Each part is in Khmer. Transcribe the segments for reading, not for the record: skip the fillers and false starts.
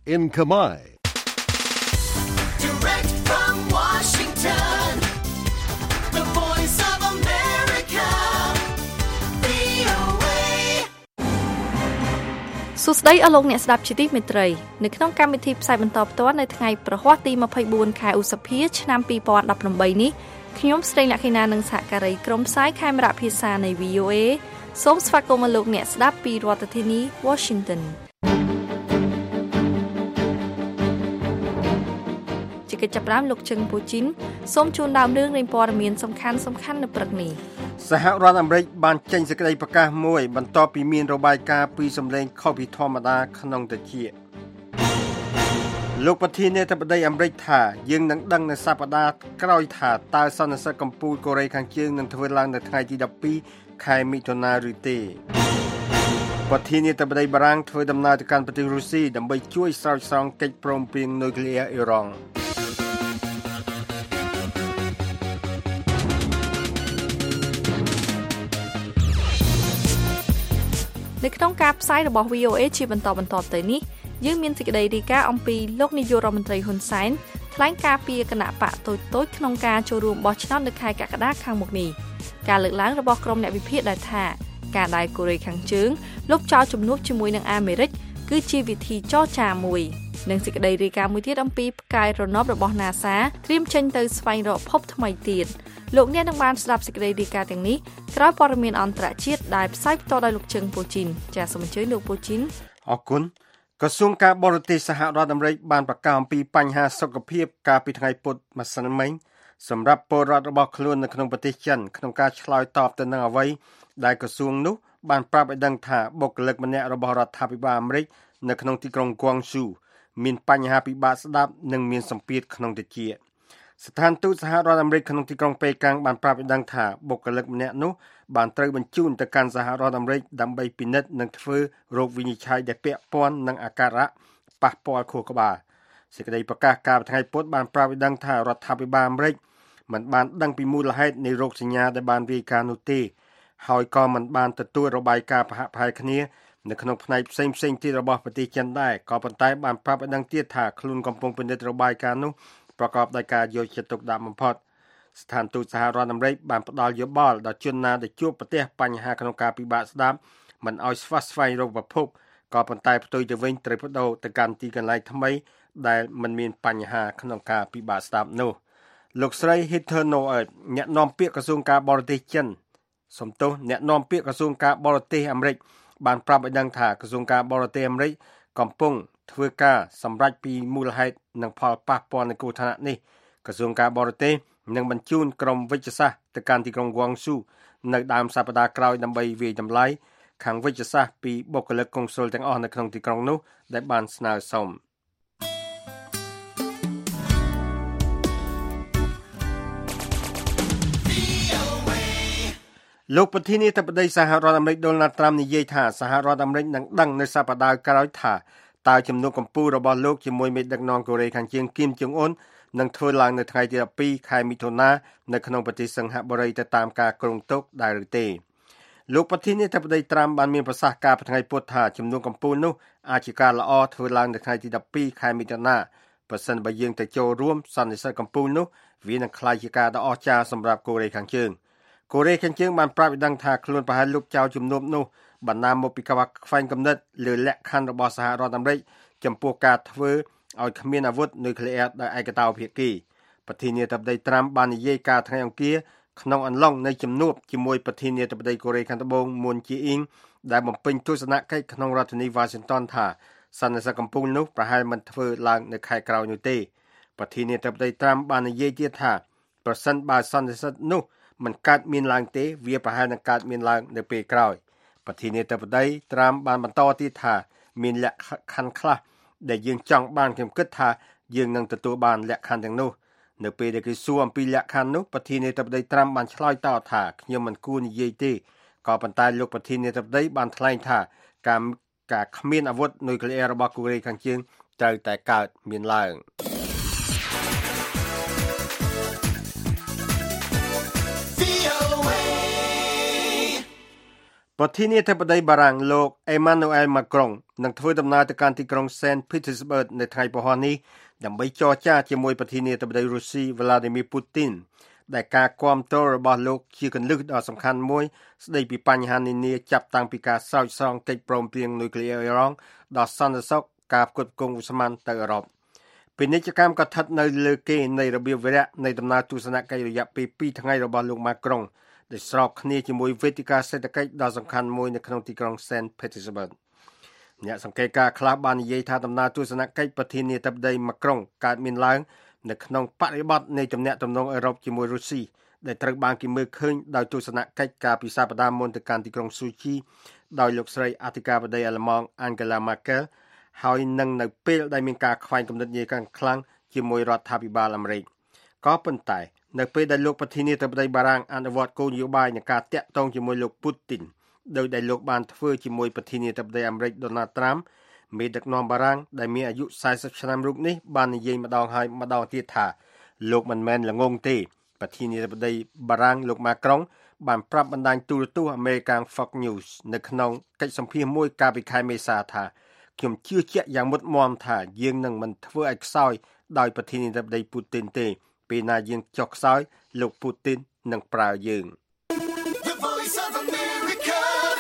in Khmer. Direct from Washington, the voice of America, VOA. សួស្តីអស់លោកអ្នកស្ដាប់ជាទីមេត្រីនៅក្នុងកម្មវិធីផ្សាយបន្តផ្ទាល់នៅថ្ងៃប្រហ័សទី24ខែឧសភាឆ្នាំ2018នេះខ្ញុំស្រីលក្ខិណានិងសហការីក្រុមផ្សាយខេមរៈភាសានៃ VOA សូមស្វាគមន៍លោកអ្នកស្ដាប់ពីរដ្ឋធានី Washington ជាកិច្ចចាប់ផ្ដើមលោកជឹងពូជីនសូមជូនដើមរឿងនៃព័ត៌មានសំខាន់ៗនៅព្រឹកនេះសហរដ្ឋអាមេរិកបានចេញសេចក្តីប្រកាសមួយបន្ទាប់ពីមានរបាយការណ៍ពីសម្លេងខុសពីធម្មតាក្នុងតិចលោកប្រធានាធិបតីអាមេរិកថាយើងនឹងដឹងនៅសប្តាហ៍ក្រោយថាតើសន្និសីទកម្ពុជាកូរ៉េខាងជើងនឹងធ្វើឡើងនៅថ្ងៃទី12ខែមិថុនាឬទេប្រធានាធិបតីបារាំងធ្វើដំណើរទៅកាន់ប្រទេសរុស្ស៊ីដើម្បីជួយស្រោចស្រង់កិច្ចព្រមព្រៀងនុយក្លេអ៊ែរអ៊ីរ៉ង់នៅក្នុងការផ្សាយរបស់ VOA ជាបន្តទៅនេះយើងមានសេចក្តីរាយការណ៍អំពីលោកនាយករដ្ឋមន្ត្រីហ៊ុនសែនថ្លែងការពីគណៈបកតូចក្នុងការចូលរួមបោះឆ្នោតនៅខែកក្កដាខាងមុខនេះការលើកឡើងរបស់ក្រុមអ្នកវិភាគដែលថាការដែលកូរ៉េខាងជើងលុបចោលជំនួបជាមួយនឹងអាមេរិកគឺជាវិធីចរចាមួយនិងសេចក្តីរាយការណ៍មួយទៀតអំពីផ្កាយរណបរបស់ NASA ត្រៀមចេញទៅស្វែងរកភពថ្មីទៀតលោកអ្នកនឹងបានស្ដាប់សេចក្តីរាយការណ៍ទាំងនេះក្រោយព័ត៌មានអន្តរជាតិដែលផ្សាយផ្ទាល់ដោយលោកជឹងពូជីនចាសសូមអញ្ជើញលោកពូជីនអរគុណក្រសួងការបរទេសសហរដ្ឋអាមេរិកបានប្រកាសអំពីបញ្ហាសុខភាពកាលពីថ្ងៃពុធម្សិលមិញសម្រាប់ពលរដ្ឋរបស់ខ្លួននៅក្នុងប្រទេសចិនក្នុងការឆ្លើយតបទៅនឹងអ្វីដែលក្រសួងនោះបានប្រាប់ឲ្យដឹងថាបុគ្គលិកម្នាក់របស់រដ្ឋាភិបាលអាមេរិកនៅក្នុងទីក្រុងហ្គួងស៊ូមានបញ្ហាពិបាកស្ដាប់និងមានសម្ពាធក្នុងតិចស្ថានទូតសហរដ្ឋអាមេរិកក្នុងទីក្រុងប៉េកាំងបានប្រាប់ឲ្យដឹងថាបុគ្គលិកម្នាក់នោះបានត្រូវបញ្ជូនទៅកាន់សហរដ្ឋអាមេរិកដើម្បីពិនិត្យនិងធ្វើរោគវិនិច្ឆ័យដែលពាក់ព័ន្ធនឹងអាការៈប៉ះពាល់ខួរក្បាលសេចក្តីប្រកាសកាលពីថ្ងៃពុធបានប្រាប់ឲ្យដឹងថារដ្ឋាភិបាលអាមេរិកមិនបានដឹងពីមូលហេតុនៃរោគសញ្ញាដែលបានរាយការណ៍នោះទេហើយក៏មិនបានទទួលរបាយការណ៍ប្រហាក់ប្រហែលគ្នានៅក្នុងផ្នែកផ្សេងៗទៀតរបស់ប្រទេសចិនដែរក៏ប៉ុន្តែបានប្រាប់ឲ្យដឹងទៀតថាខ្លួនកំពុងពិនិត្យរបាយការណ៍នោះប្រកបដោយការយកចិត្តទុកដាក់បំផុតស្ថានទូតសហរដ្ឋអាមេរិកបានផ្ដល់យោបល់ដល់ជនណាដែលជួបប្រទះបញ្ហាក្នុងការពិបាកស្ដាប់មិនឲ្យស្វះស្វែងរកប្រភពក៏ប៉ុន្តែផ្ទុយទៅវិញត្រូវបដូរទៅកាន់ទីកន្លែងថ្មីដែលមិនមានបញ្ហាក្នុងការពិបាកស្ដាប់នោះលោកស្រី Heather Nauert អ្នកនាំពាក្យក្រសួងការបរទេសចិនអ្នកនាំពាក្យក្រសួងការបរទេសអាមេរិកបានប្រាប់ឲ្យដឹងថាក្រសួងការបរទេសអាមេរិកកំពុងធ្វើការសម្រេចពីមូលហេតុនិងផលប៉ះពាល់នៃគ្រោះថ្នាក់នេះក្រសួងការបរទេសនឹងបញ្ជូនក្រុមវិទ្យាសាស្ត្រទៅកាន់ទីក្រុងហ្គួងស៊ូនៅដើមសប្តាហ៍ក្រោយដើម្បីវាយតម្លៃខាងវិទ្យាសាស្ត្រពីបុគ្គលិកកុងស៊ុលទាំងអស់នៅក្នុងទីក្រុងនោះដែលបានស្នើសុំលោកប្រធានាធិបតីសហរដ្ឋអាមេរិកដូណាល់ត្រាំនិយាយថាសហរដ្ឋអាមេរិកនឹងដឹងនៅសប្តាហ៍ក្រោយថាតើជំនួបកម្ពុជារបស់លោកជាមួយមេដឹកនាំកូរ៉េខាងជើងគីមចុងអ៊ុននឹងធ្វើឡើងនៅថ្ងៃទី12ខែមិថុនានៅក្នុងប្រទេសសិង្ហបុរីទៅតាមការគ្រោងទុកដែរឬទេលោកប្រធានាធិបតីត្រាំបានមានប្រសាសន៍ការថ្ងៃពុធថាជំនួបកម្ពុជានោះអាចជាការល្អធ្វើឡើងនៅថ្ងៃទី12ខែមិថុនាប្រសិនបើយើងទៅចូលរួមសន្និសីទកម្ពុជានោះវានឹងក្លាយជាការដ៏អស្ចារ្យសម្រាប់កូរ៉េខាងជើងកូរ៉េខាងជើងបានប្រាប់ឲ្យដឹងថាខ្លួនប្រហែលលុបចោលជំនួបនោះបណ្ដាលមកពីការខ្វែងគំនិតលើលក្ខខណ្ឌរបស់សហរដ្ឋអាមេរិកចំពោះការធ្វើឲ្យគ្មានអាវុធនុយក្លេអ៊ែរដោយឯកតោភាគីប្រធានាធិបតីត្រាំបាននិយាយការថ្ងៃអង្គារក្នុងអំឡុងនៃជំនួបជាមួយប្រធានាធិបតីកូរ៉េខាងត្បូងមុនជាអ៊ីងដែលបំពេញទស្សនកិច្ចក្នុងរដ្ឋធានី Washington ថាសន្និសីទកម្ពុជានោះប្រហែលមិនធ្វើឡើងនៅខែក្រោយនោះទេប្រធានាធិបតីត្រាំបាននិយាយទៀតថាប្រសិនបើសន្និសីទនោះមិនកើតមានឡើងទេវាប្រហែលនឹងកើតមានឡើងនៅពេលក្រោយប្រធានាធិបតីត្រាំបានបន្តទៀតថាមានលក្ខខណ្ឌខ្លះដែលយើងចង់បានខ្ញុំគិតថាយើងនឹងទទួលបានលក្ខខណ្ឌទាំងនោះនៅពេលដែលគេសួរអំពីលក្ខខណ្ឌនោះប្រធានាធិបតីត្រាំបានឆ្លើយតបថាខ្ញុំមិនគួរនិយាយទេក៏ប៉ុន្តែលោកប្រធានាធិបតីបានថ្លែងថាការគ្មានអាវុធនុយក្លេអ៊ែររបស់កូរ៉េខាងជើងត្រូវតែកើតមានឡើងប្រធានាធិបតីបារាំងលោក Emmanuel Macron នឹងធ្វើដំណើរទៅកាន់ទីក្រុង Saint Petersburg នៅថ្ងៃពហុនេះដើម្បីចរចាជាមួយប្រធានាធិបតីរុស្ស៊ី Vladimir Putin ដែលការគាំទ្ររបស់លោកជាគន្លឹះដ៏សំខាន់មួយស្ដីពីបញ្ហានានាចាប់តាំងពីការស្រោចស្រង់កិច្ចព្រមព្រៀងនុយក្លេអ៊ែរអ៊ីរ៉ង់ដល់សន្តិសុខការផ្គត់ផ្គង់ឧស្ម័នទៅអឺរ៉ុបពាណិជ្ជកម្មក៏ស្ថិតនៅលើគេនៃរបៀបវារៈនៃដំណើរទស្សនកិច្ចរយៈពេល2ថ្ងៃរបស់លោក Macron ដែលស្របគ្នាជាមួយវេទិកាសេដ្ឋកិច្ចដ៏សំខាន់មួយនៅក្នុងទីក្រុង Saint Petersburg អ្នកសង្កេតការណ៍ខ្លះបាននិយាយថាដំណើរទស្សនកិច្ចប្រធានាធិបតី Macron កើតមានឡើងនៅក្នុងបរិបទនៃទំនាក់ទំនងអឺរ៉ុបជាមួយរុស្ស៊ីដែលត្រូវបានគេមើលឃើញដោយទស្សនកិច្ចការពីសប្តាហ៍មុនទៅកាន់ទីក្រុងស៊ូជីដោយលោកស្រីអធិការបតីអាល្លឺម៉ង់ Angela Merkel ហើយនឹងនៅពេលដែលមានការខ្វែងគំនិតញែកខ្លាំងជាមួយរដ្ឋាភិបាលអាមេរិកក៏ប៉ុន្តែនៅពេលដែលលោកប្រធានាធិបតីបារាំងអនុវត្តគោលនយោបាយនៃការតាក់ទងជាមួយលោក Putin ដោយដែលលោកបានធ្វើជាមួយប្រធានាធិបតីអាមេរិក Donald Trump មេដឹកនាំបារាំងដែលមានអាយុ40ឆ្នាំរូបនេះបាននិយាយម្ដងហើយម្ដងទៀតថាលោកមិនមែនល្ងងទេប្រធានាធិបតីបារាំងលោក Macron បានប្រាប់បណ្ដាញទូរទស្សន៍ American Fox News នៅក្នុងកិច្ចសម្ភាសន៍មួយកាលពីខែមេសាថាខ្ញុំជឿជាក់យ៉ាងមុតមាំថាយើងនឹងមិនធ្វើឲ្យខ្សោយដោយប្រធានាធិបតី Putin ទេពេលណាយើងចុះខ្សោយលោក Putin នឹងប្រើយើង The Voice of America,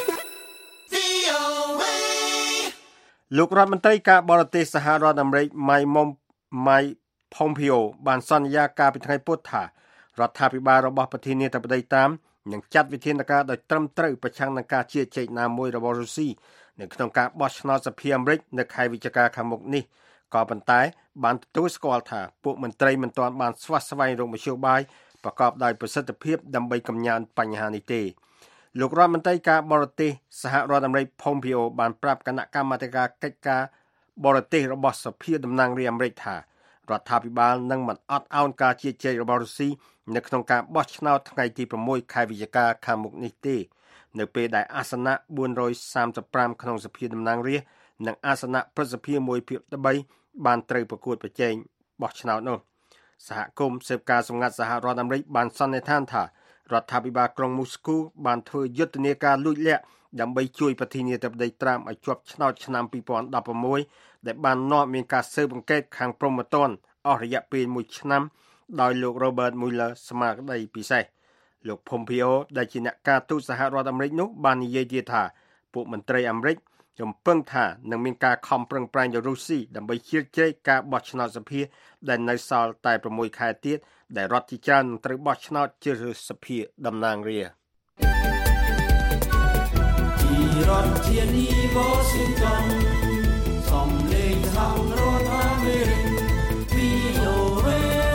VOA លោករដ្ឋមន្ត្រីការបរទេសសហរដ្ឋអាមេរិក Mike Pompeo បានសន្យាកាលពីថ្ងៃពុធថារដ្ឋាភិបាលរបស់ប្រធានាធិបតីតាមនឹងចាត់វិធានការដោយត្រឹមត្រូវប្រឆាំងនឹងការជៀសជែកណាមួយរបស់រុស្ស៊ីនៅក្នុងការបោះឆ្នោតសភាអាមេរិកនៅខែវិច្ឆិកាខាងមុខនេះក៏ប៉ុន្តែបានទទួលស្គាល់ថាពួកមន្ត្រីមិនទាន់បានស្វាស្វែងរកមធ្យោបាយប្រកបដោយប្រសិទ្ធភាពដើម្បីកម្ចាត់បញ្ហានេះទេលោករដ្ឋមន្ត្រីការបរទេសសហរដ្ឋអាមេរិក Pompeo បានប្រាប់គណៈកម្មាធិការកិច្ចការបរទេសរបស់សភាតំណាងរាស្ត្រអាមេរិកថារដ្ឋាភិបាលនឹងមិនអត់ឱនការជៀសជែករបស់រុស្ស៊ីនៅក្នុងការបោះឆ្នោតថ្ងៃទី6ខែវិច្ឆិកាខាងមុខនេះទេនៅពេលដែលអាសនៈ435ក្នុងសភាតំណាងរាស្ត្រនិងអាសនៈប្រសិទ្ធភាព1/3បានត្រូវប្រកួតប្រជែងបោះឆ្នោតនោះសហគមន៍សេពការសម្ងាត់សហរដ្ឋអាមេរិកបានសន្និដ្ឋានថារដ្ឋាភិបាលក្រុងមូស្គូបានធ្វើយុទ្ធនាការលួចលាក់ដើម្បីជួយប្រធានាធិបតីត្រាំឲ្យជាប់ឆ្នោតឆ្នាំ2016ដែលបាននាំមានការស៊ើបអង្កេតខាងព្រហ្មទណ្ឌអស់រយៈពេល1ឆ្នាំដោយលោក Robert Mueller ស្មារតីពិសេសលោក Pompeo ដែលជាអ្នកការទូតសហរដ្ឋអាមេរិកនោះបាននិយាយទៀតថាពួកមន្ត្រីអាមេរិកចំពឹងថានឹងមានការខំប្រឹងប្រែងរបស់រុស្ស៊ីដើម្បីជ្រៀតជ្រែកការបោះឆ្នោតសភាដែលនៅសល់តែ6ខែទៀតដែលរដ្ឋជាច្រើននឹងត្រូវបោះឆ្នោតជ្រើសរើសសភាតំណាងរាស្ត្រពីរដ្ឋធានី Washington សំឡេងសហរដ្ឋអាមេរិក VOA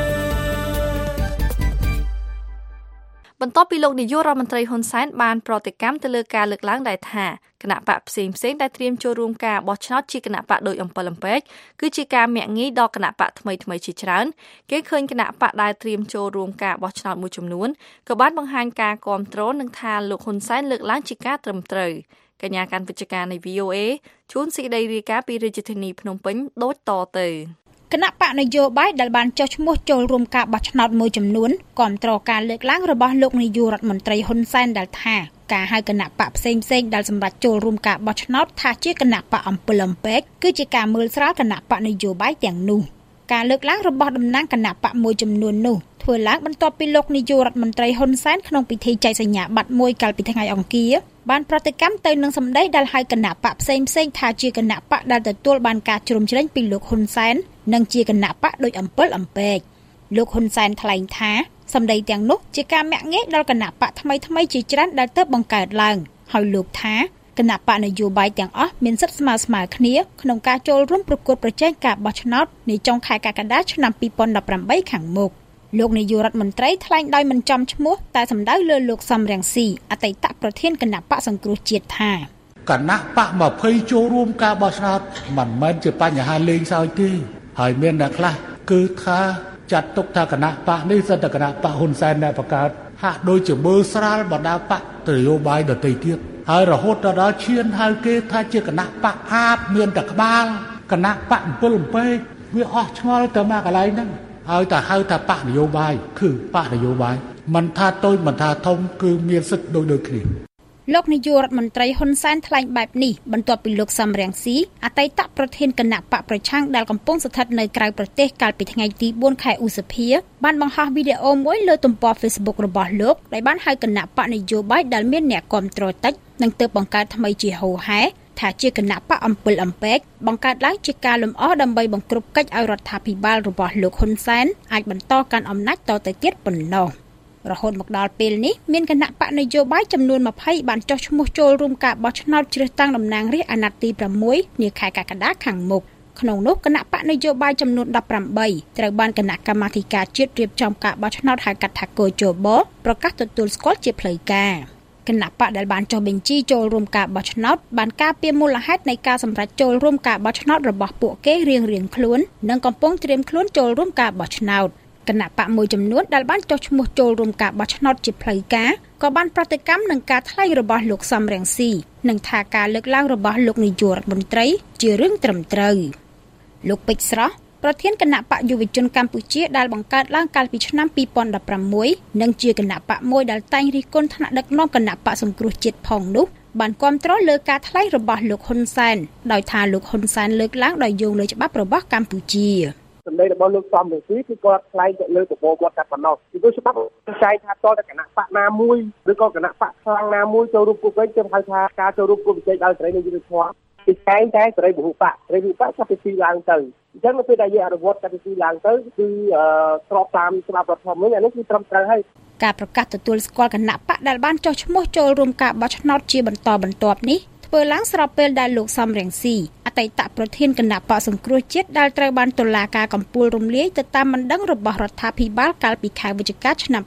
បន្ទាប់ពីលោកនាយករដ្ឋមន្ត្រីហ៊ុនសែនបានប្រតិកម្មទៅលើការលើកឡើងដែលថាគណៈបកផ្សេងៗដែលត្រៀមចូលរួមការបោះឆ្នោតជាគណៈបកដោយអំពិលអំពែកគឺជាការមាក់ងាយដល់គណៈបកថ្មីជាច្រើនគេឃើញគណៈបកដែលត្រៀមចូលរួមការបោះឆ្នោតមួយចំនួនក៏បានបង្ហាញការគាំទ្រនឹងថាលោកហ៊ុនសែនលើកឡើងជាការត្រឹមត្រូវកញ្ញាកាន់វិទ្យការនៃ VOA ជួនសេចក្តីរាយការណ៍ពីរាជធានីភ្នំពេញដូចតទៅគណៈបកនយោបាយដែលបានចុះឈ្មោះចូលរួមការបោះឆ្នោតមួយចំនួនគាំទ្រការលើកឡើងរបស់លោកនាយករដ្ឋមន្ត្រីហ៊ុនសែនដែលថាការហៅគណៈបកផ្សេងៗដែលសម្រាប់ចូលរួមការបោះឆ្នោតថាជាគណៈបកអំពិលអំពែកគឺជាការមើលស្រាលគណៈបកនយោបាយទាំងនោះការលើកឡើងរបស់តំណាងគណៈបកមួយចំនួននោះធ្វើឡើងបន្ទាប់ពីលោកនាយករដ្ឋមន្ត្រីហ៊ុនសែនក្នុងពិធីចែកសញ្ញាបត្រមួយកាលពីថ្ងៃអង្គារបានប្រតិកម្មទៅនឹងសម្ដីដែលហៅគណៈបកផ្សេងៗថាជាគណៈបកដែលទទួលបានការជ្រុំជ្រែងពីលោកហ៊ុនសែននិងជាគណៈបកដោយអំពិលអំពែកលោកហ៊ុនសែនថ្លែងថាសម្ដីទាំងនោះជាការមាក់ងាយដល់គណៈបកថ្មីជាច្រើនដែលទើបបង្កើតឡើងហើយលោកថាគណៈបកនយោបាយទាំងអស់មានសិទ្ធិស្មើគ្នាក្នុងការចូលរួមប្រកួតប្រជែងការបោះឆ្នោតនាចុងខែកក្កដាឆ្នាំ2018ខាងមុខលោកនាយករដ្ឋមន្ត្រីថ្លែងដោយមិនចំឈ្មោះតែសម្ដៅលើលោកសំរងស៊ីអតីតប្រធានគណៈបកសង្គ្រោះជាតិថាគណៈបក20ចូលរួមការបោះឆ្នោតមិនមែនជាបញ្ហាលេងសើចទេហើយមានអ្នកខ្លះគឺថាចាត់ទុកថាគណៈបកនេះសិតតែគណៈបកហ៊ុនសែនដែលបង្កើតហាក់ដូចជាមើលស្រាលបណ្ដាបកនយោបាយដទៃទៀតហើយរហូតដល់ឈានហៅគេថាជាគណៈបកអាបមានតែក្បាលគណៈបក7អំពេកវាអស់ឆ្ងល់ទៅមកកន្លែងហ្នឹងហើយតែហៅថាបកនយោបាយគឺបកនយោបាយមិនថាតូចមិនថាធំគឺមានសិទ្ធិដូចគ្នាលោកនាយករដ្ឋមន្ត្រីហ៊ុនសែនថ្លែងបែបនេះបន្ទាប់ពីលោកសំរងស៊ីអតីតប្រធានគណៈបកប្រឆាំងដែលកំពុងស្ថិតនៅក្រៅប្រទេសកាលពីថ្ងៃទី4ខែឧសភាបានបង្ហោះវីដេអូមួយលើទំព័រ Facebook របស់លោកដែលបានហៅគណៈបកនយោបាយដែលមានអ្នកគាំទ្រតិចនិងទើបបង្កើតថ្មីជាហូហែថាជាគណៈបកអំពិលអំពែកបង្កើតឡើងជាការលំអដើម្បីបង្ក្រប់កិច្ចឲ្យរដ្ឋាភិបាលរបស់លោកហ៊ុនសែនអាចបន្តកាន់អំណាចតទៅទៀតប៉ុណ្ណោះរហូតមកដល់ពេលនេះមានគណៈបកនយោបាយចំនួន20បានចុះឈ្មោះចូលរួមការបោះឆ្នោតជ្រើសតាំងតំណាងរាស្ត្រអាណត្តិទី6នាខែកក្កដាខាងមុខក្នុងនោះគណៈបកនយោបាយចំនួន18ត្រូវបានគណៈកម្មាធិការជាតិរៀបចំការបោះឆ្នោតហៅកាត់ថាកោជបប្រកាសទទួលស្គាល់ជាផ្លូវការគណៈបកដែលបានចុះបញ្ជីចូលរួមការបោះឆ្នោតបានការពារមូលហេតុនៃការសម្រេចចូលរួមការបោះឆ្នោតរបស់ពួកគេរៀងៗខ្លួននិងកំពុងត្រៀមខ្លួនចូលរួមការបោះឆ្នោតគណៈបកមួយចំនួនដែលបានចុះឈ្មោះចូលរួមការបោះឆ្នោតជាផ្លូវការក៏បានប្រតិកម្មនឹងការថ្លែងរបស់លោកសំរងស៊ីនិងថាការលើកឡើងរបស់លោកនាយករដ្ឋមន្ត្រីជារឿងត្រឹមត្រូវលោកពេជ្រស្រស់ប្រធានគណៈបកយុវជនកម្ពុជាដែលបង្កើតឡើងកាលពីឆ្នាំ2016និងជាគណៈបកមួយដែលតែងរិះគន់ថ្នាក់ដឹកនាំគណៈបកសង្គ្រោះជាតិផងនោះបានគាំទ្រលើការថ្លែងរបស់លោកហ៊ុនសែនដោយថាលោកហ៊ុនសែនលើកឡើងដោយយោងលើច្បាប់របស់កម្ពុជាសម្ដីរបស់លោកសំរងស៊ីគឺគាត់ថ្លែងទៅលើបបោគាត់តែប៉ុណ្ណោះពីព្រោះច្បាប់ចែងថាតតែគណៈបកណាមួយឬក៏គណៈបកខ្លាំងណាមួយចូលរួមគូប្រជែងហៅថាការចូលរួមគូប្រជែងដោយសេរីនៃយុត្តិធម៌គឺចែងតែសេរីពហុបកសេរីពហុបកចាប់ពីទីឡើងទៅអញ្ចឹងនៅពេលដែលយើងអនុវត្តចាប់ពីទីឡើងទៅគឺស្របតាមច្បាប់រដ្ឋធម្មនុញ្ញអានេះគឺត្រឹមត្រូវហើយការប្រកាសទទួលស្គាល់គណៈបកដែលបានចុះឈ្មោះចូលរួមការបោះឆ្នោតជាបន្តបន្ទាប់នេះធ្វើឡើងស្របពេលដែលលោកសំរងស៊ីអតីតប្រធានគណៈបកសង្គ្រោះជាតិដែលត្រូវបានតុលាការកំពូលរំលាយទៅតាមបណ្ដឹងរបស់រដ្ឋាភិបាលកាលពីខែវិច្ឆិកាឆ្នាំ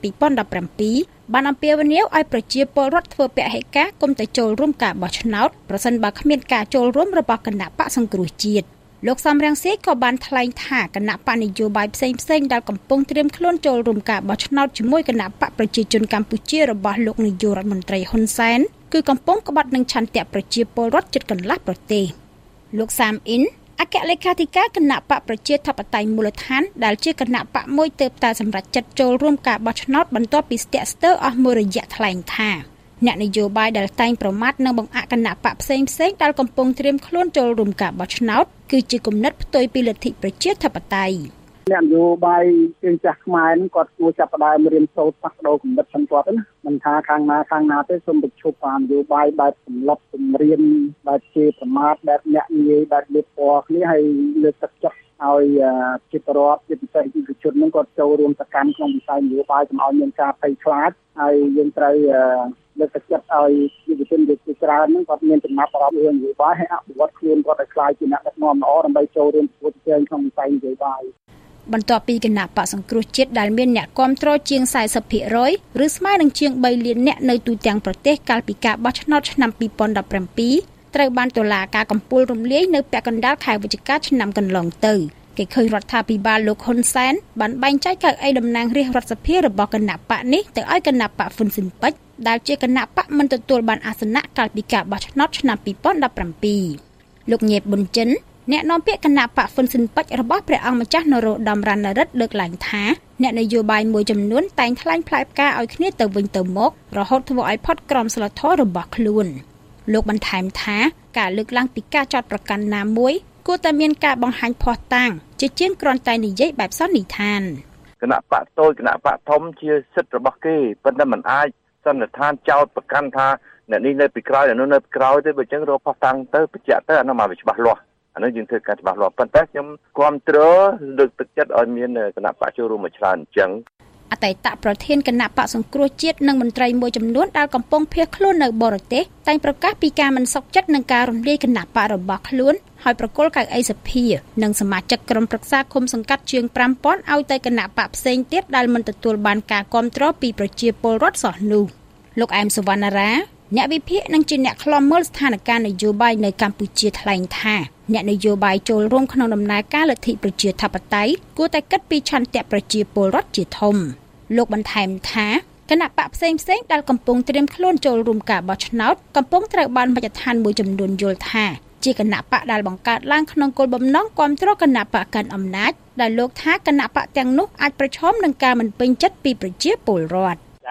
2017បានអំពាវនាវឲ្យប្រជាពលរដ្ឋធ្វើពហិការកុំទៅចូលរួមការបោះឆ្នោតប្រសិនបើគ្មានការចូលរួមរបស់គណៈបកសង្គ្រោះជាតិលោកសំរងស៊ីក៏បានថ្លែងថាគណៈបកនយោបាយផ្សេងៗដែលកំពុងត្រៀមខ្លួនចូលរួមការបោះឆ្នោតជាមួយគណៈបកប្រជាជនកម្ពុជារបស់លោកនាយករដ្ឋមន្ត្រីហ៊ុនសែនគឺកំពុងក្បត់នឹងឆន្ទៈប្រជាពលរដ្ឋជិតកន្លះប្រទេសលោកសាមអ៊ីនអគ្គលេខាធិការគណៈបកប្រជាធិបតេយ្យមូលដ្ឋានដែលជាគណៈបកមួយទើបតែសម្រេចចិត្តចូលរួមការបោះឆ្នោតបន្ទាប់ពីស្ទាក់ស្ទើរអស់មួយរយៈថ្លែងថាអ្នកនយោបាយដែលតែងប្រមាថនិងបង្អាក់គណៈបកផ្សេងៗដែលកំពុងត្រៀមខ្លួនចូលរួមការបោះឆ្នោតគឺជាគំនិតផ្ទុយពីលទ្ធិប្រជាធិបតេយ្យអ្នកនយោបាយជើងចាស់ខ្មែរគាត់គួរចាប់ផ្ដើមរៀនសូត្រផ្លាស់ប្ដូរគំនិតផងគាត់ណាមិនថាខាងណាទេសូមបញ្ឈប់បាននយោបាយបែបសម្លុតសម្រៀនបែបជាប្រមាថបែបអ្នកនិយាយបែបលៀបពណ៌គ្នាហើយលើកទឹកចិត្តឲ្យជាប្រវត្តិជាពិសេសយុវជននឹងគាត់ចូលរួមសកម្មក្នុងវិស័យនយោបាយកុំឲ្យមានការភ័យខ្លាចហើយយើងត្រូវលើកទឹកចិត្តឲ្យយុវជនជាច្រើនហ្នឹងគាត់មានចំណាប់អារម្មណ៍រឿងនយោបាយហើយអភិវឌ្ឍខ្លួនគាត់ឲ្យក្លាយជាអ្នកដឹកនាំល្អដើម្បីចូលរួមប្រកួតប្រជែងក្នុងវិស័យនយោបាយបន្ទាប់ពីគណៈបកសង្គ្រោះជាតិដែលមានអ្នកគាំទ្រជាង 40% ឬស្មើនឹងជាង3លានអ្នកនៅទូទាំងប្រទេសកាលពីការបោះឆ្នោតឆ្នាំ2017ត្រូវបានតុលាការកំពូលរំលាយនៅពាក់កណ្ដាលខែវិច្ឆិកាឆ្នាំកន្លងទៅគេឃើញរដ្ឋាភិបាលលោកហ៊ុនសែនបានបែងចែកកៅអីតំណាងរាស្ត្ររដ្ឋសភារបស់គណៈបកនេះទៅឲ្យគណៈបកហ៊ុនស៊ិនប៉ិចដែលជាគណៈបកមិនទទួលបានអាសនៈកាលពីការបោះឆ្នោតឆ្នាំ2017លោកញេបប៊ុនចិនអ្នកនាំពាក្យគណៈបកហ៊ុនស៊ិនប៉ិចរបស់ព្រះអង្គម្ចាស់នរោត្តមរណរដ្ឋលើកឡើងថាអ្នកនយោបាយមួយចំនួនតែងថ្លែងផ្លែផ្កាឲ្យគ្នាទៅវិញទៅមករហូតធ្វើឲ្យផុតក្រមសីលធម៌របស់ខ្លួនលោកបន្ថែមថាការលើកឡើងពីការចោទប្រកាន់ណាមួយគួរតែមានការបង្ហាញភស្តុតាងជាជាងគ្រាន់តែនិយាយបែបសន្និដ្ឋានគណៈបកតូចគណៈបកធំជាសិទ្ធិរបស់គេប៉ុន្តែมันអាចសន្និដ្ឋានចោទប្រកាន់ថាអ្នកនេះនៅពីក្រោយអ្នកនោះនៅពីក្រោយទេបើអញ្ចឹងរកភស្តុតាងទៅបញ្ជាក់ទៅអានោះមកវាច្បាស់លាស់អានោះយើងធ្វើការច្បាស់លាស់ប៉ុន្តែខ្ញុំគាំទ្រលើកទឹកចិត្តឲ្យមានគណៈបកចូលរួមមួយច្រើនអញ្ចឹងអតីតប្រធានគណៈបកសង្គ្រោះជាតិនិងមន្ត្រីមួយចំនួនដែលកំពុងភៀសខ្លួននៅបរទេសតែងប្រកាសពីការមិនសុខចិត្តនឹងការរំលាយគណៈបករបស់ខ្លួនហើយប្រគល់កៅអីសភានិងសមាជិកក្រុមប្រឹក្សាឃុំសង្កាត់ជាង 5000 ឲ្យទៅគណៈបកផ្សេងទៀតដែលមិនទទួលបានការគាំទ្រពីប្រជាពលរដ្ឋសោះនោះលោកអែមសវណ្ណារាអ្នកវិភាគនិងជាអ្នកខ្លំមើលស្ថានភាពនយោបាយនៅកម្ពុជាថ្លែងថាអ្នកនយោបាយចូលរួមក្នុងដំណើរការលទ្ធិប្រជាធិបតេយ្យគួរតែគិតពីឆន្ទៈប្រជាពលរដ្ឋជាធំលោកបន្ថែមថាគណៈបកផ្សេងៗដែលកំពុងត្រៀមខ្លួនចូលរួមការបោះឆ្នោតកំពុងត្រូវបានមជ្ឈដ្ឋានមួយចំនួនយល់ថាជាគណៈបកដែលបង្កើតឡើងក្នុងគោលបំណងគាំទ្រគណៈបកកាន់អំណាចដែលលោកថាគណៈបកទាំងនោះអាចប្រឈមនឹងការមិនពេញចិត្តពីប្រជាពលរដ្ឋច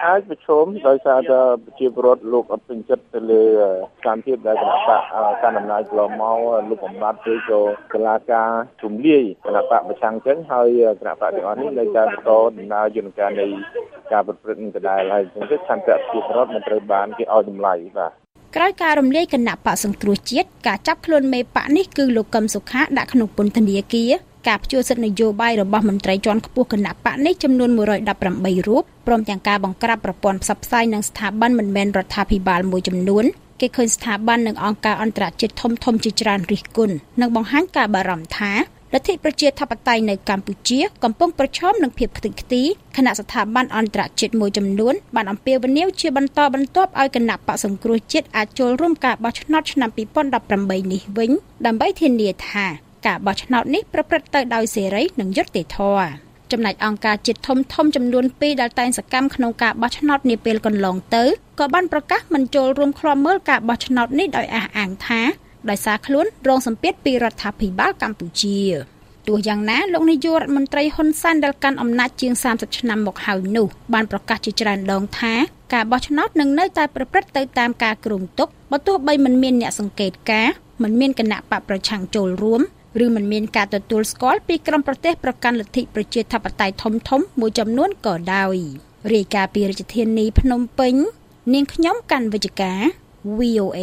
អាចប្រឈមដោយសារតែប្រជាពលរដ្ឋលោកអត់ពេញចិត្តទៅលើស្ថានភាពដែលគណៈបកកាន់អំណាចកន្លងមកលោកបំបត្តិឬក៏កលាការជំលាយគណៈបកប្រឆាំងចឹងហើយគណៈបកទាំងអស់នេះនៅតែបន្តដំណើរយន្តការនៃការប្រព្រឹត្តនឹងដដែលហើយអញ្ចឹងឆន្ទៈប្រជាពលរដ្ឋមិនត្រូវបានគេឲ្យតម្លៃបាទក្រោយការរំលាយគណៈបកសង្គ្រោះជាតិការចាប់ខ្លួនមេបកនេះគឺលោកកឹមសុខាដាក់ក្នុងពន្ធនាគារការផ្ជួសសិទ្ធិនយោបាយរបស់មន្ត្រីជាន់ខ្ពស់គណៈបកនេះចំនួន118រូបព្រមទាំងការបង្ក្រាបប្រព័ន្ធផ្សព្វផ្សាយនិងស្ថាប័នមិនមែនរដ្ឋាភិបាលមួយចំនួនគេឃើញស្ថាប័ននិងអង្គការអន្តរជាតិធំៗជាច្រើនរិះគន់និងបង្ហាញការបារម្ភថាលទ្ធិប្រជាធិបតេយ្យនៅកម្ពុជាកំពុងប្រឈមនឹងភាពខ្ទេចខ្ទីគណៈស្ថាប័នអន្តរជាតិមួយចំនួនបានអំពាវនាវជាបន្តបន្ទាប់ឲ្យគណៈបកសង្គ្រោះជាតិអាចចូលរួមការបោះឆ្នោតឆ្នាំ2018នេះវិញដើម្បីធានាថាការបោះឆ្នោតនេះប្រព្រឹត្តទៅដោយសេរីនិងយុត្តិធម៌ចំណែកអង្គការជាតិធំចំនួន2ដែលតែងសកម្មក្នុងការបោះឆ្នោតនាពេលកន្លងទៅក៏បានប្រកាសមិនចូលរួមឃ្លាំមើលការបោះឆ្នោតនេះដោយអះអាងថាដោយសារខ្លួនរងសម្ពាធពីរដ្ឋាភិបាលកម្ពុជាទោះយ៉ាងណាលោកនាយករដ្ឋមន្ត្រីហ៊ុនសែនដែលកាន់អំណាចជាង30ឆ្នាំមកហើយនោះបានប្រកាសជាច្រើនដងថាការបោះឆ្នោតនឹងនៅតែប្រព្រឹត្តទៅតាមការគ្រោងទុកបើទោះបីមិនមានអ្នកសង្កេតការណ៍មិនមានគណៈបកប្រឆាំងចូលរួមឬមិនមានការទទួលស្គាល់ពីក្រុមប្រទេសប្រកាន់លទ្ធិប្រជាធិបតេយ្យធំមួយចំនួនក៏ដោយរាយការណ៍ពីរាជធានីភ្នំពេញនាងខ្ញុំកាន់វិជ្ជការ VOA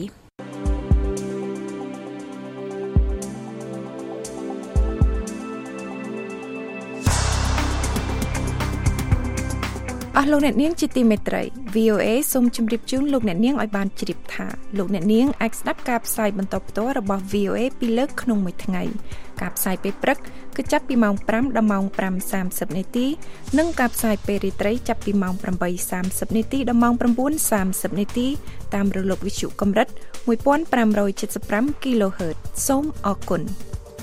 អស់លោកអ្នកនាងជាទីមេត្រី VOA សូមជម្រាបជូនលោកអ្នកនាងឲ្យបានជ្រាបថាលោកអ្នកនាងអាចស្ដាប់ការផ្សាយបន្តផ្ទាល់របស់ VOA ពីរលើកក្នុងមួយថ្ងៃការផ្សាយពេលព្រឹកគឺចាប់ពីម៉ោង 5 ដល់ម៉ោង 5:30 នាទីនិងការផ្សាយពេលរាត្រីចាប់ពីម៉ោង 8:30 នាទីដល់ម៉ោង 9:30 នាទីតាមរលកវិទ្យុកម្រិត 1575 kHz សូមអរគុណ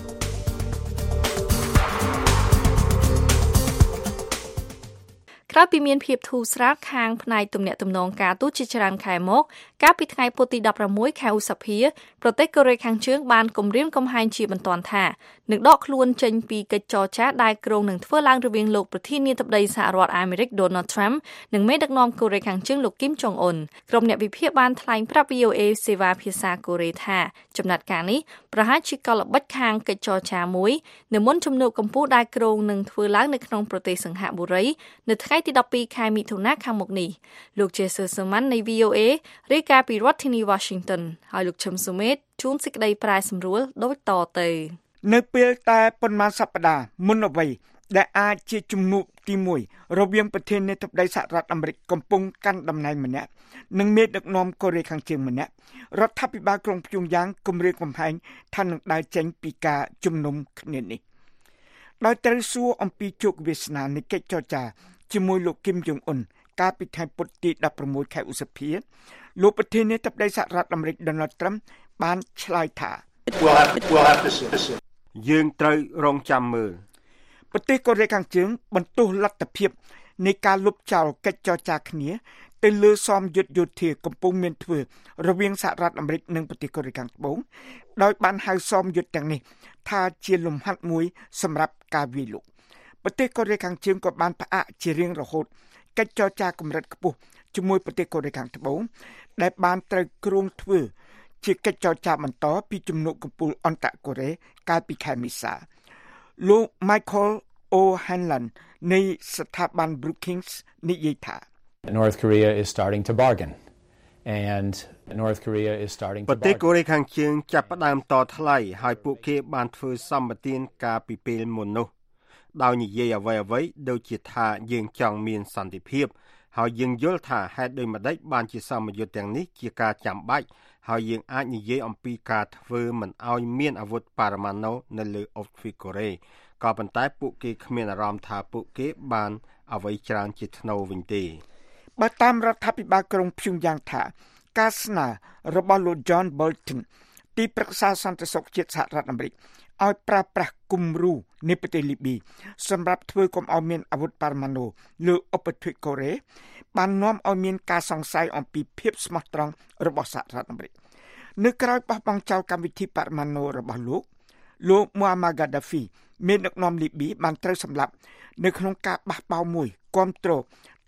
ក្រោយពីមានភាពធូរស្រាលខាងផ្នែកទំនាក់ទំនងការទូតជាច្រើនខែមកកាលពីថ្ងៃពុធទី16ខែឧសភាប្រទេសកូរ៉េខាងជើងបានគំរាមកំហែងជាបន្ទាន់ថានឹងដកខ្លួនចេញពីកិច្ចចរចាដែលគ្រោងនឹងធ្វើឡើងរវាងលោកប្រធានាធិបតីសហរដ្ឋអាមេរិក Donald Trump និងមេដឹកនាំកូរ៉េខាងជើងលោកគីមចុងអ៊ុនក្រុមអ្នកវិភាគបានថ្លែងប្រាប់ VOA សេវាភាសាកូរ៉េថាចំណាត់ការនេះប្រហែលជាកលល្បិចខាងកិច្ចចរចាមួយនៅមុនជំនួបកម្ពុជាដែលគ្រោងនឹងធ្វើឡើងនៅក្នុងប្រទេសសិង្ហបុរីនៅថ្ងៃទី12ខែមិថុនាខាងមុខនេះលោក Jason Suman នៃ VOA រាយការណ៍ពីរដ្ឋធានី Washington ហើយលោកឈឹមសុមេតជួនសេចក្តីប្រែសម្រួលដូចតទៅនៅពេលតែប៉ុន្មានសប្តាហ៍មុនអ្វីដែលអាចជាជំនួបទី1រវាងប្រធានាធិបតីសហរដ្ឋអាមេរិកកំពុងកាន់តំណែងម្នាក់និងមេដឹកនាំកូរ៉េខាងជើងម្នាក់រដ្ឋាភិបាលក្រុងព្យុងយ៉ាងគម្រាមកំហែងថានឹងដើរចេញពីការជំនុំគ្នានេះដោយត្រូវសួរអំពីជោគវាសនានៃកិច្ចចរចាជាមួយលោកគីមចុងអ៊ុនកាលពីថ្ងៃពុធទី16ខែឧសភាលោកប្រធានាធិបតីសហរដ្ឋអាមេរិក Donald Trump បានឆ្លើយថាយើងត្រូវរងចាំមើលប្រទេសកូរ៉េខាងជើងបន្ទោសលទ្ធភាពនៃការលុបចោលកិច្ចចរចាគ្នាទៅលើសមយុទ្ធយោធាកំពុងមានធ្វើរវាងសហរដ្ឋអាមេរិកនិងប្រទេសកូរ៉េខាងត្បូងដោយបានហៅសមយុទ្ធទាំងនេះថាជាលំហាត់មួយសម្រាប់ការវាយលុកប្រទេសកូរ៉េខាងជើងក៏បានផ្អាកជារៀងរហូតកិច្ចចរចាកម្រិតខ្ពស់ជាមួយប្រទេសកូរ៉េខាងត្បូងដែលបានត្រូវគ្រោងធ្វើជាកិច្ចចរចាបន្តពីជំនួបកំពូលអន្តរកូរ៉េកាលពីខែមេសាលោក Michael O'Hanlon នៃស្ថាប័ន Brookings និយាយថា North Korea is starting to bargain and North Korea is starting to ប្រទេសកូរ៉េខាងជើងចាប់ផ្ដើមតថ្លៃហើយពួកគេបានធ្វើសម្បទានកាលពីពេលមុននោះដោយនិយាយអ្វីៗដូចជាថាយើងចង់មានសន្តិភាពហើយយើងយល់ថាហេតុដូចម្តេចបានជាសមយុទ្ធទាំងនេះជាការចាំបាច់ហើយយើងអាចនិយាយអំពីការធ្វើមិនឲ្យមានអាវុធបរមាណូនៅលើអូទ្វីបកូរ៉េក៏ប៉ុន្តែពួកគេគ្មានអារម្មណ៍ថាពួកគេបានអ្វីច្រើនជាថ្នូរវិញទេបើតាមរដ្ឋាភិបាលក្រុងព្យុងយ៉ាងថាការស្នើរបស់លោក John Bolton ទីប្រឹក្សាសន្តិសុខជាតិសហរដ្ឋអាមេរិកឲ្យប្រើប្រាស់គំរូនៃប្រទេសលីប៊ីសម្រាប់ធ្វើកុំឲ្យមានអាវុធបរមាណូលើឧបទ្វីបកូរ៉េបាននាំឲ្យមានការសង្ស័យអំពីភាពស្មោះត្រង់របស់សហរដ្ឋអាមេរិកនៅក្រៅបោះបង់ចោលកម្មវិធីបរមាណូរបស់លោក Muammar Gaddafi មានដឹកនាំលីប៊ីបានត្រូវសម្លាប់នៅក្នុងការបះបោរមួយគាំទ្រ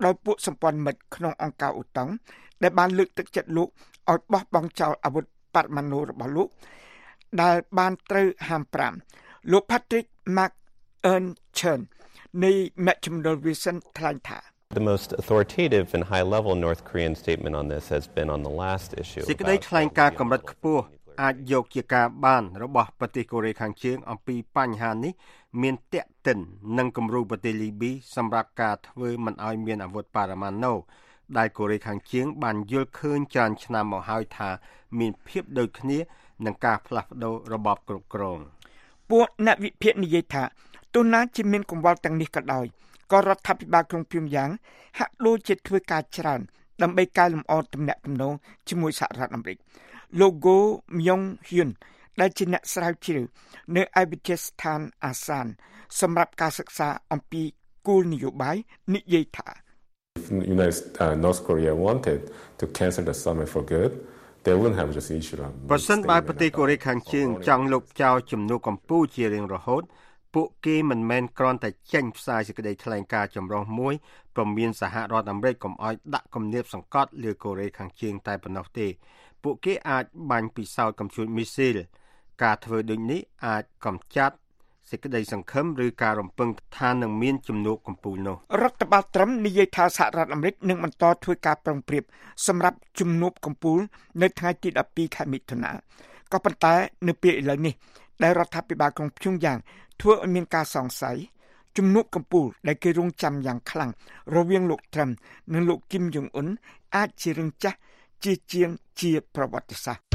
ដោយពួកសម្ព័ន្ធមិត្តក្នុងអង្គការអូតុងដែលបានលើកទឹកចិត្តលោកឲ្យបោះបង់ចោលអាវុធបរមាណូរបស់លោកដែលបានត្រូវហាម5លោក Patrick McEachern នៃមជ្ឈមណ្ឌល Wilson ថ្លែងថា The most authoritative and high-level North Korean statement on this has been on the last issue. សេចក្តីថ្លែងការណ៍កម្រិតខ្ពស់អាចយកជាការបានរបស់ប្រទេសកូរ៉េខាងជើងអំពីបញ្ហានេះមានតាក់ទិននឹងគំរូប្រទេសលីប៊ីសម្រាប់ការធ្វើមិនឲ្យមានអាវុធបរមាណូដែលកូរ៉េខាងជើងបានយល់ឃើញច្រើនឆ្នាំមកហើយថាមានភាពដូចគ្នានឹងការផ្លាស់ប្ដូររបបគ្រប់គ្រងពួកអ្នកវិភាគនិយាយថាទោះណាជាមានកង្វល់ទាំងនេះក៏ដោយក៏រដ្ឋាភិបាលក្រុងព្យុងយ៉ាងហាក់ដូចជាធ្វើការច្រើនដើម្បីកែលម្អទំនាក់ទំនងជាមួយសហរដ្ឋអាមេរិកលោក Go Myung-hyun ដែលជាអ្នកស្រាវជ្រាវនៅឯវិទ្យាស្ថានអាសានសម្រាប់ការសិក្សាអំពីគោលនយោបាយនិយាយថា North Korea wanted to cancel the summit for good they wouldn't have just issue ប្រសិនបើប្រទេសកូរ៉េខាងជើងចង់លុបចោលជំនួបកម្ពុជាជារៀងរហូតពួកគេមិនមែនគ្រាន់តែចេញផ្សាយសេចក្តីថ្លែងការណ៍ចម្រុះមួយព្រមមានសហរដ្ឋអាមេរិកកុំឲ្យដាក់គំនាបសង្កត់លើកូរ៉េខាងជើងតែប៉ុណ្ណោះទេពួកគេអាចបាញ់ពិសោធន៍កំជួចមីស៊ីលការធ្វើដូចនេះអាចកំចាត់សេចក្តីសង្ឃឹមឬការរំពឹងថានឹងមានជំនួបកំពូលនោះរដ្ឋបាលត្រឹមនិយាយថាសហរដ្ឋអាមេរិកនឹងបន្តធ្វើការប្រឹងប្រែងសម្រាប់ជំនួបកំពូលនៅថ្ងៃទី12ខែមិថុនាក៏ប៉ុន្តែនៅពេលឥឡូវនេះដែលរដ្ឋាភិបាលក្រុងព្យុងយ៉ាងធ្វើឲ្យមានការសង្ស័យជំនួបកំពូលដែលគេរងចាំយ៉ាងខ្លាំងរវាងលោកត្រឹមនិងលោកគីមយ៉ុងអ៊ុនអាចជារឿងចាស់ជាងជាប្រវត្តិសាស្ត្រ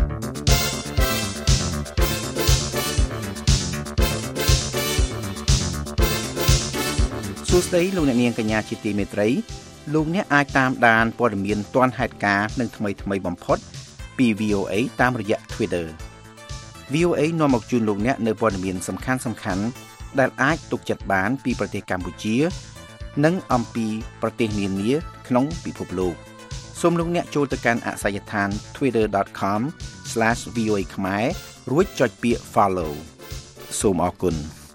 សួស្តីលោកអ្នកនាងកញ្ញាជាទីមេត្រីលោកអ្នកអាចតាមដានព័ត៌មានទាន់ហេតុការណ៍និងថ្មីបំផុតពី VOA តាមរយៈ Twitter VOA នាំមកជូនលោកអ្នកនៅព័ត៌មានសំខាន់ដែលអាចទុកចិត្តបានពីប្រទេសកម្ពុជានិងអំពីប្រទេសនានាក្នុងពិភពលោកសូមលោកអ្នកចូលទៅកាន់អាសយដ្ឋាន twitter.com/voa ខ្មែររួចចុចពាក្យ follow សូមអរគុណ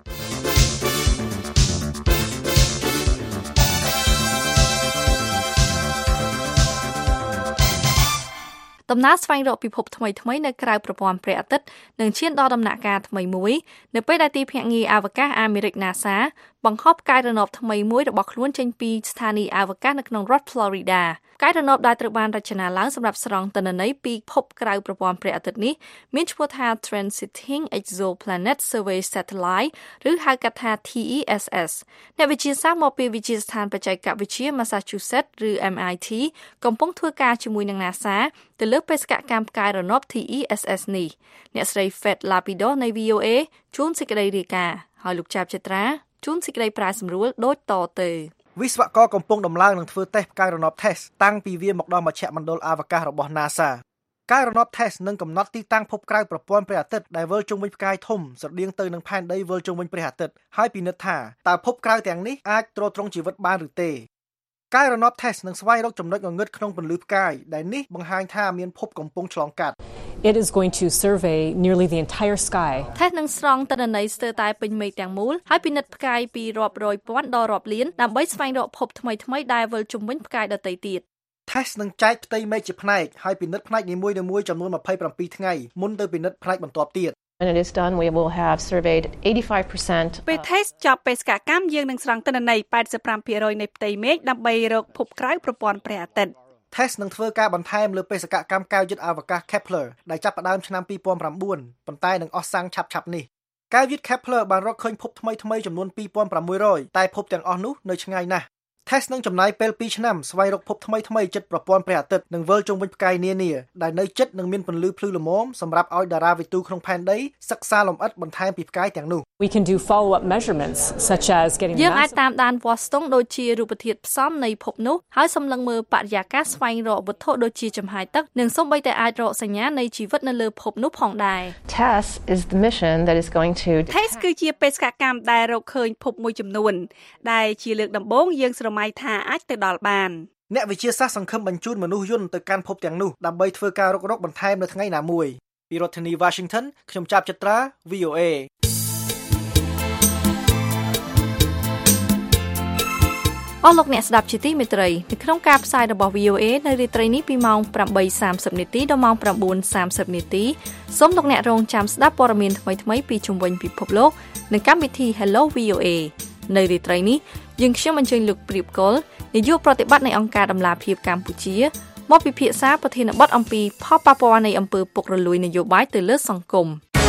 ដំណើរស្វែងរកពិភពថ្មីនៅក្រៅប្រព័ន្ធព្រះអាទិត្យនឹងឈានដល់ដំណាក់កាលថ្មីមួយនៅពេលដែលទីភ្នាក់ងារអវកាសអាមេរិក NASA បង្ហោះផ្កាយរណបថ្មីមួយរបស់ខ្លួនចេញពីស្ថានីយ៍អវកាសនៅក្នុងរដ្ឋ Florida ផ្កាយរណបដែលត្រូវបានរចនាឡើងសម្រាប់ស្រង់ទិន្នន័យពីភពក្រៅប្រព័ន្ធព្រះអាទិត្យនេះមានឈ្មោះថា Transiting Exoplanet Survey Satellite ឬហៅកាត់ថា TESS អ្នកវិទ្យាសាស្ត្រមកពីវិទ្យាស្ថានបច្ចេកវិទ្យា Massachusetts ឬ MIT កំពុងធ្វើការជាមួយនឹង NASA ទៅលើបេសកកម្មផ្កាយរណប TESS នេះអ្នកស្រី Fed Lapido នៃ VOA ជួនសេចក្តីរាយការណ៍ហើយលោកចាប់ចត្រាជួនសេចក្តីប្រាសម្រួលដូចតទៅវិស្វករកំពុងដំឡើងនឹងធ្វើតេស្តផ្កាយរណប TESS តាំងពីវាមកដល់មជ្ឈមណ្ឌលអវកាសរបស់ NASA ផ្កាយរណប TESS នឹងកំណត់ទីតាំងភពក្រៅប្រព័ន្ធព្រះអាទិត្យដែលវិលជុំវិញផ្កាយធំស្រដៀងទៅនឹងផែនដីវិលជុំវិញព្រះអាទិត្យហើយពិនិត្យថាតើភពក្រៅទាំងនេះអាចទ្រទ្រង់ជីវិតបានឬទេផ្កាយរណប TESS នឹងស្វែងរកចំណុចងងឹតក្នុងពន្លឺផ្កាយដែលនេះបង្ហាញថាមានភពកំពុងឆ្លងកាត់ It is going to survey nearly the entire sky. ថេសនឹងស្រង់ទិន្នន័យស្ទើរតែពេញមេឃទាំងមូលហើយពិនិត្យផ្កាយពីរាប់រយពាន់ដល់រាប់លានដើម្បីស្វែងរកភពថ្មីដែលវិលជុំវិញផ្កាយដទៃទៀត TESS នឹងចែកផ្ទៃមេឃជាផ្នែកហើយពិនិត្យផ្នែកនីមួយៗចំនួន27ថ្ងៃមុនទៅពិនិត្យផ្នែកបន្ទាប់ទៀត When it is done, we will have surveyed 85%. ពេល TESS ចប់បេសកកម្មយើងនឹងស្រង់ទិន្នន័យ 85% នៃផ្ទៃមេឃដើម្បីរកភពក្រៅប្រព័ន្ធព្រះអាទិត្យ TESS នឹងធ្វើការបន្ថែមលើបេសកកម្មកែវយឹតអវកាស Kepler ដែលចាប់ផ្ដើមឆ្នាំ2009ប៉ុន្តែនឹងអស់សាំងឆាប់ៗនេះកែវយឹត Kepler បានរកឃើញភពថ្មីចំនួន 2600 តែភពទាំងអស់នោះនៅឆ្ងាយណាស់ TESS នឹងចំណាយពេល2ឆ្នាំស្វែងរកភពថ្មីជិតប្រព័ន្ធព្រះអាទិត្យនិងវិលជុំវិញផ្កាយនានាដែលនៅជិតនឹងមានពន្លឺភ្លឺល្មមសម្រាប់ឲ្យតារាវិទូក្នុងផែនដីសិក្សាលម្អិតបន្ថែមពីផ្កាយទាំងនោះ We can do follow-up measurements such as getting យើងអាចតាមដានវាស់ស្ទង់ដូចជារូបធាតុផ្សំនៃភពនោះហើយសម្លឹងមើលបរិយាកាសស្វែងរកវត្ថុដូចជាចំហាយទឹកនិងសូម្បីតែអាចរកសញ្ញានៃជីវិតនៅលើភពនោះផងដែរ TESS is the mission that is going to TESS គឺជាបេសកកម្មដែលរកឃើញភពមួយចំនួនដែលជាលើកដំបូងយើងស្រមៃថាអាចទៅដល់បានអ្នកវិទ្យាសាស្ត្រសង្ឃឹមបញ្ជូនមនុស្សយន្តទៅកាន់ភពទាំងនោះដើម្បីធ្វើការរុករកបន្ថែមនៅថ្ងៃណាមួយពីរដ្ឋធានី Washington ខ្ញុំចាប់ចត្រា VOA អស់លោកអ្នកស្ដាប់ជាទីមេត្រីនៅក្នុងការផ្សាយរបស់ VOA នៅរាត្រីនេះពីម៉ោង 8:30 នាទីដល់ម៉ោង 9:30 នាទីសូមលោកអ្នករងចាំស្ដាប់ព័ត៌មានថ្មីៗពីជុំវិញពិភពលោកនៅកម្មវិធី Hello VOA នៅរាត្រីនេះយើងខ្ញុំអញ្ជើញលោកព្រៀបកុលនាយកប្រតិបត្តិនៃអង្គការដំឡាភិបកម្ពុជាមកពិភាក្សាប្រធានបទអំពីផលប៉ះពាល់នៃអំពើពុករលួយនយោបាយទៅលើសង្គម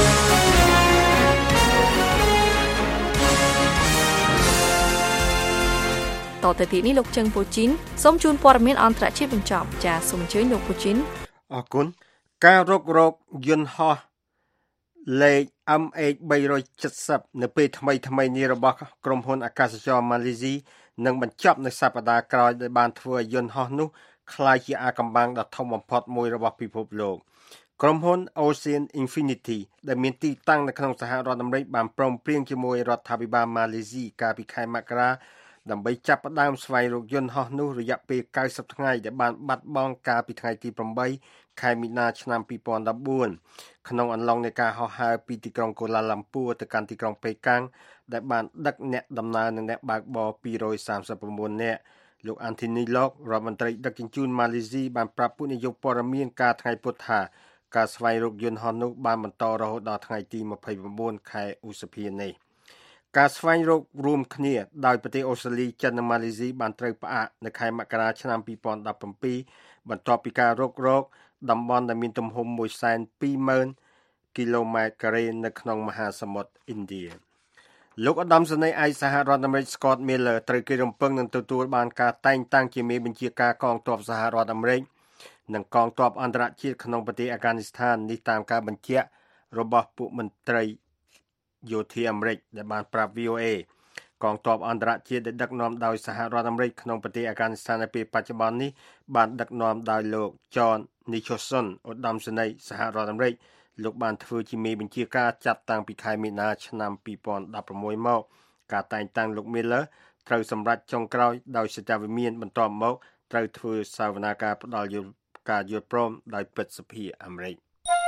តទៅទីនេះលោកជឹងពូជីនសូមជូនព័ត៌មានអន្តរជាតិបញ្ចប់ចាសសូមអញ្ជើញលោកពូជីនអរគុណការរុករកយន្តហោះលេខ MH370 នៅពេលថ្មីនេះរបស់ក្រុមហ៊ុនអាកាសចរម៉ាឡេស៊ីនឹងបញ្ចប់នៅសប្តាហ៍ក្រោយដោយបានធ្វើឲ្យយន្តហោះនោះក្លាយជាអាថ៌កំបាំងដ៏ធំបំផុតមួយរបស់ពិភពលោកក្រុមហ៊ុន Ocean Infinity ដែលមានទីតាំងនៅក្នុងសហរដ្ឋអាមេរិកបានព្រមព្រៀងជាមួយរដ្ឋាភិបាលម៉ាឡេស៊ីកាលពីខែមករាដើម្បីចាប់ផ្ដើមស្វែងរកយន្តហោះនោះរយៈពេល90ថ្ងៃដែលបានបាត់បង់កាលពីថ្ងៃទី8ខែមីនាឆ្នាំ2014ក្នុងអំឡុងនៃការហោះហើរពីទីក្រុងកូឡាឡាំពួរទៅកាន់ទីក្រុងប៉េកាំងដែលបានដឹកអ្នកដំណើរនិងអ្នកបើកបរ239នាក់លោក Anthony Locke រដ្ឋមន្ត្រីដឹកជញ្ជូនម៉ាឡេស៊ីបានប្រាប់ពួកនាយកព័ត៌មានកាលថ្ងៃពុធថាការស្វែងរកយន្តហោះនោះបានបន្តរហូតដល់ថ្ងៃទី29ខែឧសភានេះការស្វែងរករួមគ្នាដោយប្រទេសអូស្ត្រាលីចិននិងម៉ាឡេស៊ីបានត្រូវផ្អាកនៅខែមករាឆ្នាំ2017បន្ទាប់ពីការរុករកតំបន់ដែលមានទំហំ 120,000 គីឡូម៉ែត្រការ៉េនៅក្នុងមហាសមុទ្រឥណ្ឌាលោកឧត្តមសេនីយ៍ឯកសហរដ្ឋអាមេរិក Scott Miller ត្រូវគេរំពឹងនឹងទទួលបានការតែងតាំងជាមេបញ្ជាការកងទ័ពសហរដ្ឋអាមេរិកនិងកងទ័ពអន្តរជាតិក្នុងប្រទេសអាហ្គានីស្ថាននេះតាមការបញ្ជាក់របស់ពួកមន្ត្រីយោធាអាមេរិកដែលបានប្រាប់ VOA កងទ័ពអន្តរជាតិដែលដឹកនាំដោយសហរដ្ឋអាមេរិកក្នុងប្រទេសអាហ្គានីស្ថាននៅពេលបច្ចុប្បន្ននេះបានដឹកនាំដោយលោក John Nicholson ឧត្តមសេនីយ៍សហរដ្ឋអាមេរិកលោកបានធ្វើជាមេបញ្ជាការចាប់តាំងពីខែមីនាឆ្នាំ2016មកការតែងតាំងលោក Miller ត្រូវសម្រេចចុងក្រោយដោយសេចក្តីវិមានបន្ទាប់មកត្រូវធ្វើសវនាការផ្ដល់ការយល់ព្រមដោយព្រឹទ្ធសភាអាមេរិក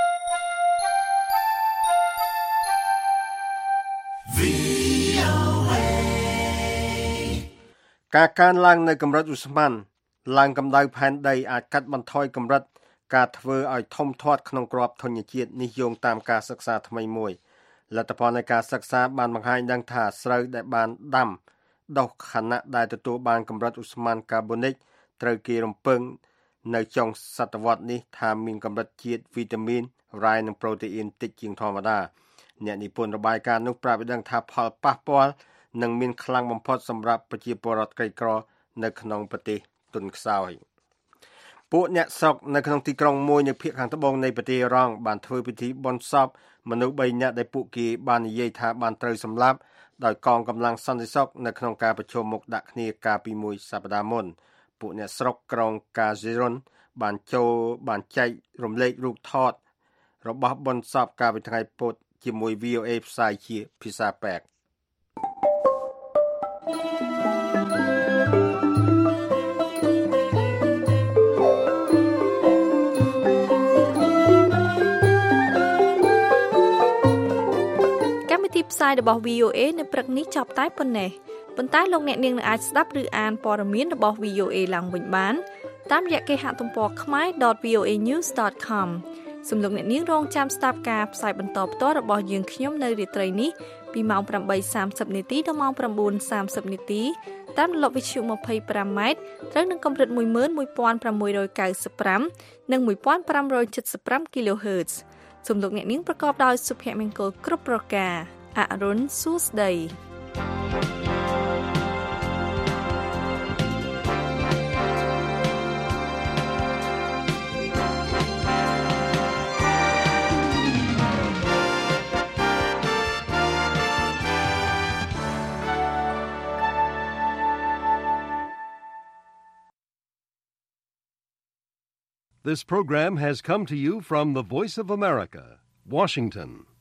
ការកើនឡើងនៅកម្រិតឧស្ម័នឡើងកម្ដៅផែនដីអាចកាត់បន្ថយកម្រិតការធ្វើឲ្យធំធាត់ក្នុងក្របធញ្ញជាតិនេះយោងតាមការសិក្សាថ្មីមួយលទ្ធផលនៃការសិក្សាបានបង្ហាញដឹងថាស្រូវដែលបានដាំដុះខណៈដែលទទួលបានកម្រិតឧស្ម័នកាបូនិកត្រូវគេរំពឹងនៅចុងសតវត្សនេះថាមានកម្រិតជាតិវីតាមីនរ៉ែនិងប្រូតេអ៊ីនតិចជាងធម្មតាអ្នកនិពន្ធរបាយការណ៍នោះប្រាប់ឲ្យដឹងថាផលប៉ះពាល់នឹងមានខ្លាំងបំផុតសម្រាប់ប្រជាពលរដ្ឋក្រីក្រនៅក្នុងប្រទេសទុនខ្សោយពួកអ្នកស្រុកនៅក្នុងទីក្រុងមួយនៅភាគខាងត្បូងនៃប្រទេសអ៊ីរ៉ង់បានធ្វើពិធីបុណ្យសពមនុស្ស3នាក់ដែលពួកគេបាននិយាយថាបានត្រូវសម្លាប់ដោយកងកម្លាំងសន្តិសុខនៅក្នុងការប្រជុំមុខដាក់គ្នាកាលពីមួយសប្តាហ៍មុនពួកអ្នកស្រុកក្រុងកាហ្សេរុនបានចែករំលែករូបថតរបស់បុណ្យសពកាលពីថ្ងៃពុធជាមួយ VOA ផ្សាយជាភាសាប៉ែកទីផ្សាយរបស់ VOA នៅព្រឹកនេះចប់តែប៉ុណ្ណេះប៉ុន្តែលោកអ្នកនាងនឹងអាចស្ដាប់ឬអានព័ត៌មានរបស់ VOA ឡើងវិញបានតាមរយៈគេហទំព័រ khmer.voanews.com សូមលោកអ្នកនាងរងចាំស្ដាប់ការផ្សាយបន្តផ្ទាល់របស់យើងខ្ញុំនៅរាត្រីនេះពីម៉ោង 8:30 នាទីដល់ម៉ោង 9:30 នាទីតាមរលកវិទ្យុ 25 ម៉ែត្រត្រូវនឹងកម្រិត 11695 និង 1575 kHz សូមលោកអ្នកនាងប្រកបដោយសុភមង្គលគ្រប់ប្រការអរុនសួស្ដី This program has come to you from the Voice of America, Washington.